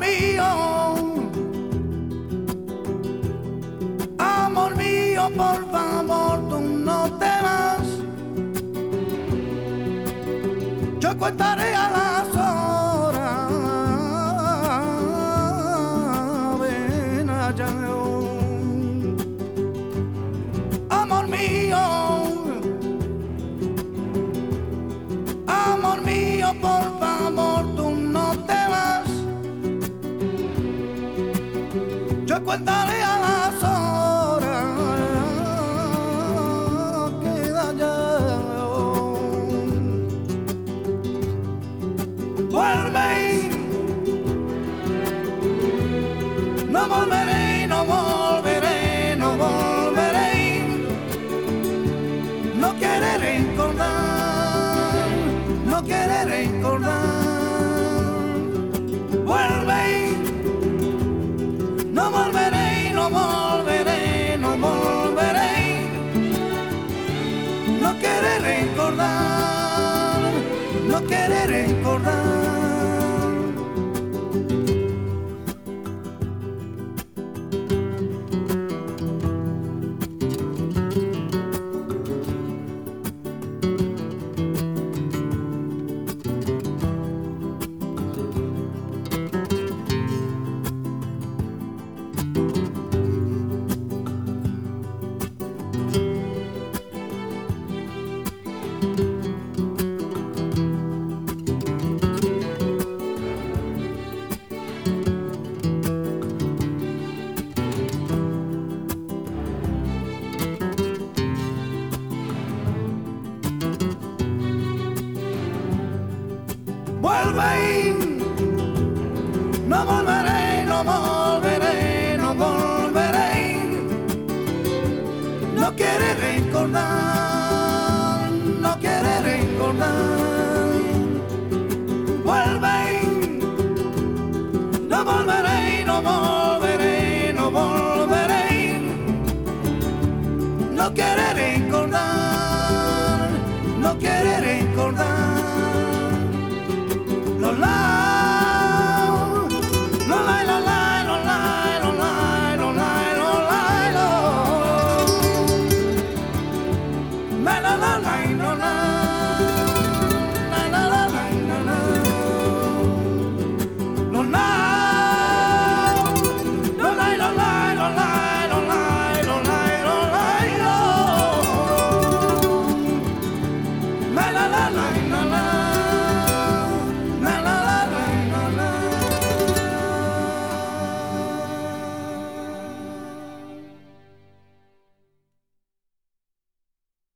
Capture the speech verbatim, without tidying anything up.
mío, amor mío, por favor, tú no te vas. Yo contaré a las horas, ven allá. Amor mío, amor mío, por favor, tú no te vas. Yo contaré a las horas, queda ya. Vuelve, no volveré, no volveré, no volveré. No quiere recordar, no quiere recordar. Vuelve, no volveré, no volveré, no volveré. No quiere recordar, no quiere recordar. Vuelve, no volveré, no volveré, no volveré. No quiere recordar, no quiere recordar. Vuelve, no volveré, no volveré, no volveré. No quiere recordar, no quiere recordar. Lo la, lo la, lo la, lo la, lo la, lo la, lo la, lo. La la la la, lo la, la la la la, lo la. Lo la, lo la, lo la, lo la, lo la, lo la, lo la, lo. La la la la, lo la.